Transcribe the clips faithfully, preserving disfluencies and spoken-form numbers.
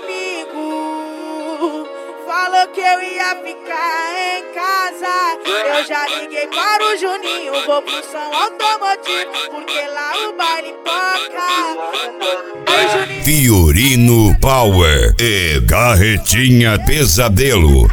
comigo, falou que eu ia ficar em casa. Eu já liguei para o Juninho, vou pro som automotivo, porque lá o baile toca. Aí, Juninho. Fiorino Power e Carretinha Pesadelo.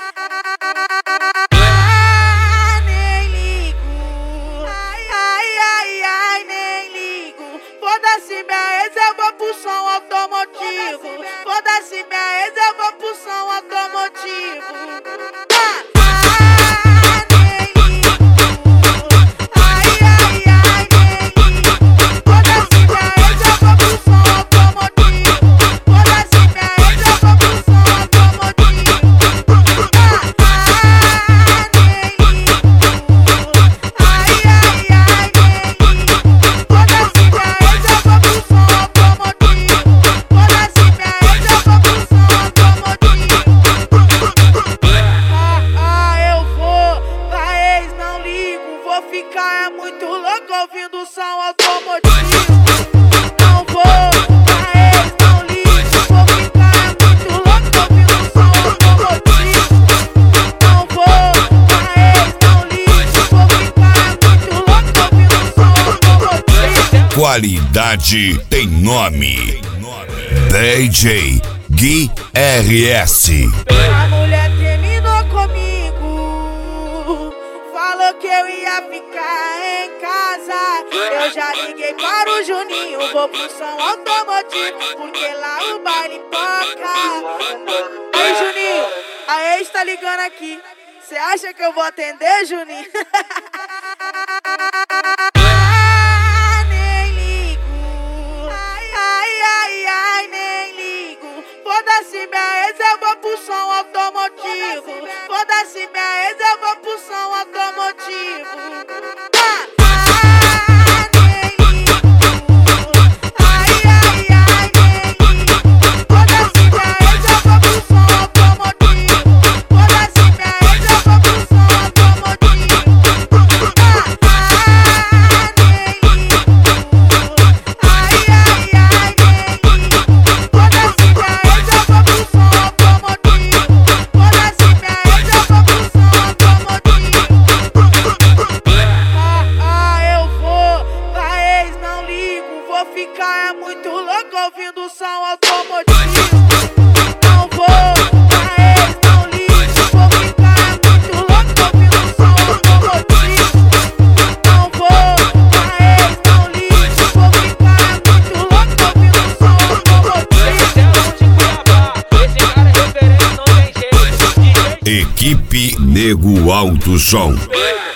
Ah, nem ligo. Ai, ai, ai, ai, nem ligo. Foda-se minha ex, eu vou pro som automotivo. Foda-se minha ex, eu vou pro som automotivo. Ah, ah, nem ligo. Ai, ai, ai, nem ligo. Foda-se minha ex, eu vou pro som automotivo. Foda-se minha ex, eu vou pro som automotivo. Ah, ah, nem ligo. Ai, ai, ai, nem ligo. Foda-se minha ex, eu vou pro som automotivo. Foda-se minha ex, eu vou pro som automotivo. Ah, ah, eu vou, pra ex não ligo. Vou ficar é muito louco ouvindo o som automotivo. Não vou, pra ex não ligo. Vou ficar é muito louco ouvindo o som automotivo. Não vou, pra ex não ligo. Vou ficar é muito louco ouvindo o som automotivo. Qualidade tem nome. D J Gui R S. A mulher terminou comigo, falou que eu ia ficar em casa. Eu já liguei para o Juninho, vou pro som automotivo, porque lá o baile toca. Aí, Juninho, a ex tá ligando aqui. Cê acha que eu vou atender, Juninho? Ah, nem ligo. Ai, ai, ai, ai, nem ligo. Foda-se minha ex, eu vou pro som automotivo. Foda-se minha ex, eu vou pro som automotivo. Ah, ah, nem ligo. Ai, ai, ai, nem ligo. Foda-se minha ex, eu vou pro som automotivo. Foda-se minha ex, eu vou pro som automotivo. Ah, ah, nem ligo. Ai, ai, ai, nem ligo. Foda-se minha ex, eu vou pro som automotivo. Foda-se minha ex, eu vou pro som automotivo. Ah, ah, eu vou, pra ex não ligo. Vou ficar é muito louco ouvindo o som automotivo. Não vou, pra ex não ligo. Vou ficar é muito louco ouvindo o som automotivo. Não vou, pra ex não ligo. Vou ficar é muito louco ouvindo o som automotivo. Equipe Nego Alto Som.